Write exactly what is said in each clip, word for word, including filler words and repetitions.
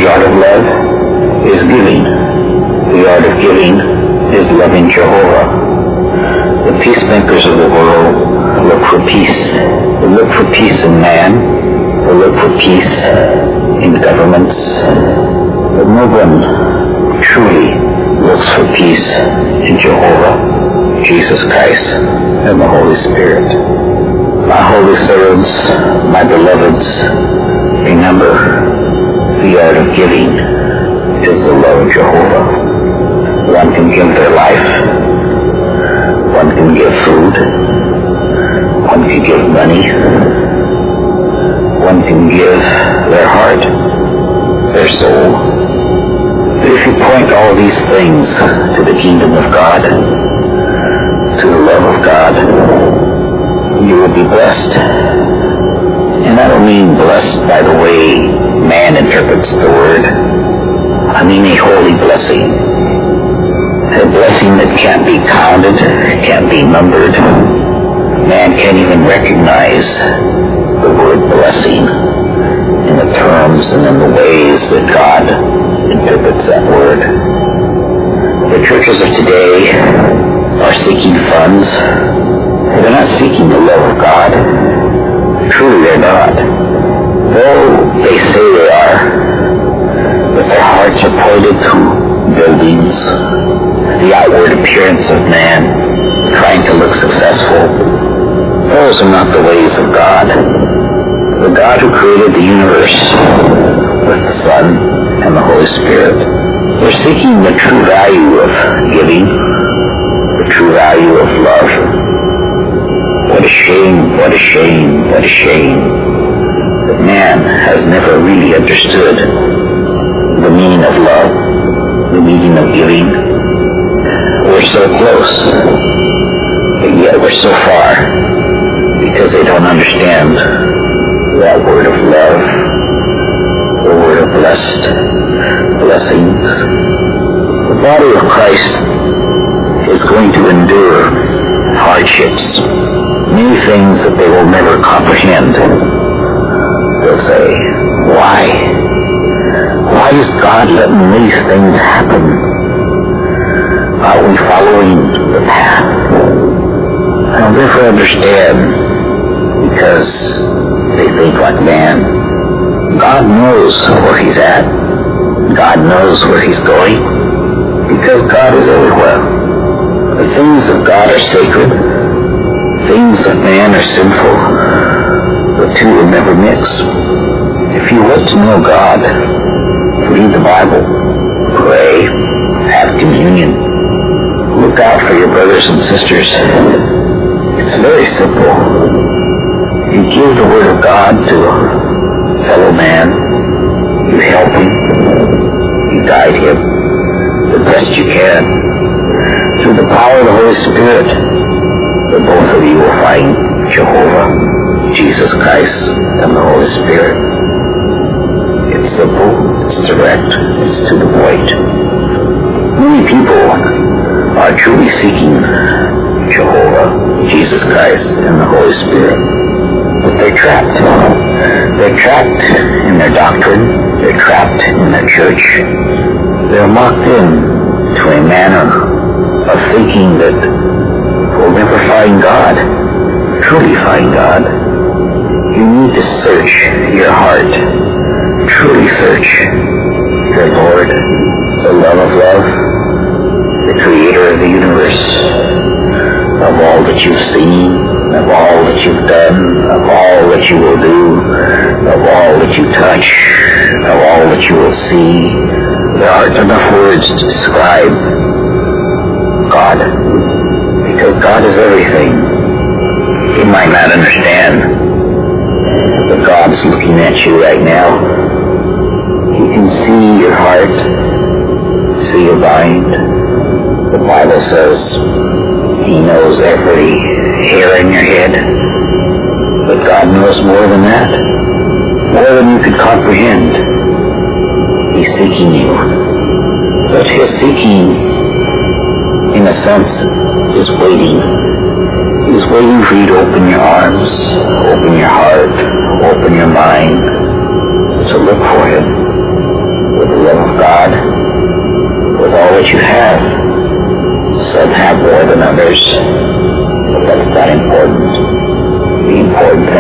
The art of love is giving. The art of giving is loving Jehovah. The peacemakers of the world look for peace. They look for peace in man. They look for peace in governments. But no one truly looks for peace in Jehovah, Jesus Christ, and the Holy Spirit. My holy servants, my beloveds, remember, the art of giving is the love of Jehovah. One can give their life. One can give food. One can give money. One can give their heart, their soul. But if you point all these things to the kingdom of God, to the love of God, you will be blessed. And I don't mean blessed by the way man interprets the word. I mean a holy blessing. A blessing that can't be counted, can't be numbered. Man can't even recognize the word blessing in the terms and in the ways that God interprets that word. The churches of today are seeking funds. They're not seeking the love of God. Truly they're not. Though they say they are, but their hearts are pointed to buildings, the outward appearance of man, trying to look successful. Those are not the ways of God. The God who created the universe with the Son and the Holy Spirit. We're seeking the true value of giving, the true value of love. What a shame, what a shame, what a shame that man has never really understood the meaning of love, the meaning of giving. We're so close, but yet we're so far, because they don't understand that word of love, the word of blessed blessings. The body of Christ is going to endure hardships, many things that they will never comprehend. They'll say, why? Why is God letting these things happen? Are we following the path? I'll never understand, because they think like man. God knows where he's at. God knows where he's going, because God is everywhere. The things of God are sacred. Things of man are sinful. The two will never mix. If you want to know God, read the Bible, pray, have communion, look out for your brothers and sisters. It's very simple. You give the Word of God to a fellow man. You help him. You guide him the best you can. Through the power of the Holy Spirit, the both of you will find Jehovah, Jesus Christ, and the Holy Spirit. It's simple, it's direct, it's to the point. Many people are truly seeking Jehovah, Jesus Christ, and the Holy Spirit. But they're trapped. They're trapped in their doctrine. They're trapped in their church. They're locked in to a manner of thinking that we'll never find God, truly find God. You need to search your heart, truly search your Lord, the love of love, the creator of the universe, of all that you've seen, of all that you've done, of all that you will do, of all that you touch, of all that you will see. There aren't enough words to describe God, because God is everything. You might not understand, but God's looking at you right now. He can see your heart, see your mind. The Bible says He knows every hair in your head, but God knows more than that, more than you could comprehend. He's seeking you, but His seeking, in a sense, is waiting. He's waiting for you to open your arms, open your heart, open your mind, to look for Him.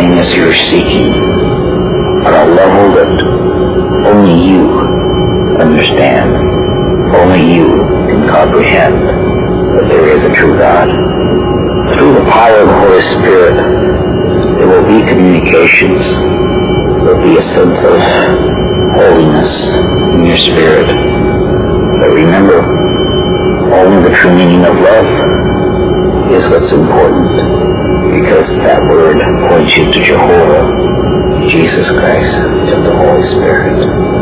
thing as you're seeking on a level that only you understand, only you can comprehend that there is a true God. Through the power of the Holy Spirit, there will be communications. There will be a sense of holiness in your spirit. But remember, only the true meaning of love is what's important, because that word points you to Jehovah, Jesus Christ, and the Holy Spirit.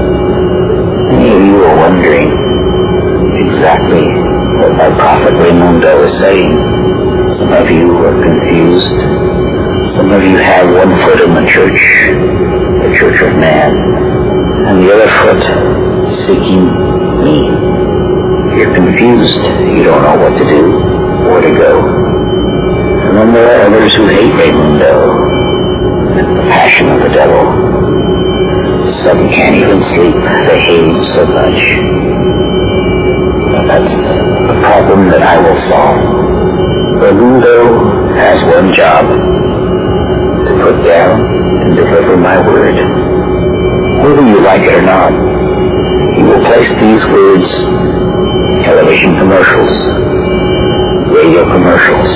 Many of you are wondering exactly what my prophet Raimundo is saying. Some of you are confused. Some of you have one foot in the church, the church of man, and the other foot seeking me. You're confused. You don't know what to do, where to go. And then there are others who hate Raimundo, the passion of the devil. Some can't even sleep. They hate him so much. But that's the problem that I will solve. Raimundo has one job: to put down and deliver my word. Whether you like it or not, he will place these words, television commercials, radio commercials,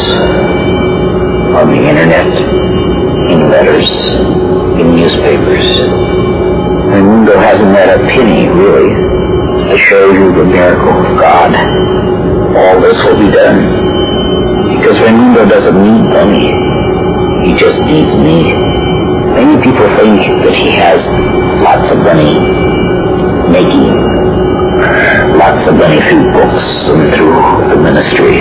on the internet, in letters, in newspapers. Raimundo hasn't had a penny, really, to show you the miracle of God. All this will be done because Raimundo doesn't need money. He just needs me. Many people think that he has lots of money making, lots of money through books and through the ministry.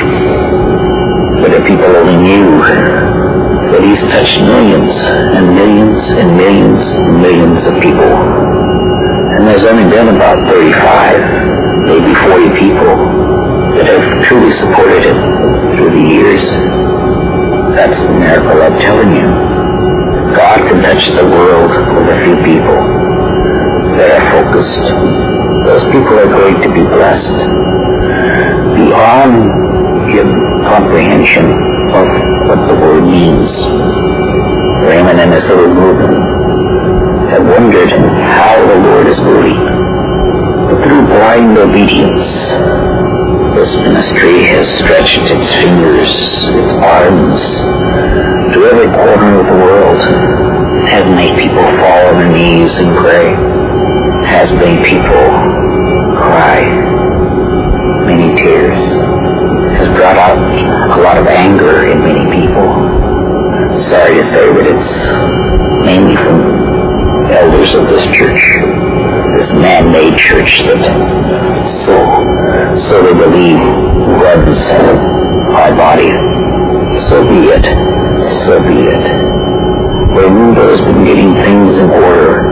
But if people only knew that he's touched millions and millions and millions and millions of people, and there's only been about thirty-five, maybe forty people that have truly supported him through the years. That's the miracle I'm telling you. God can touch the world with a few people that are focused. Those people are going to be blessed beyond your comprehension of what the word means. Raymond and his little movement have wondered how the Lord is moving. But through blind obedience, this ministry has stretched its fingers, its arms, to every corner of the world. It has made people fall on their knees and pray. It has made people cry many tears. It has brought out a lot of anger in many people. Sorry to say that it's mainly from elders of this church, this man-made church that so, so they believe runs our body. So be it. So be it. Raimundo has been getting things in order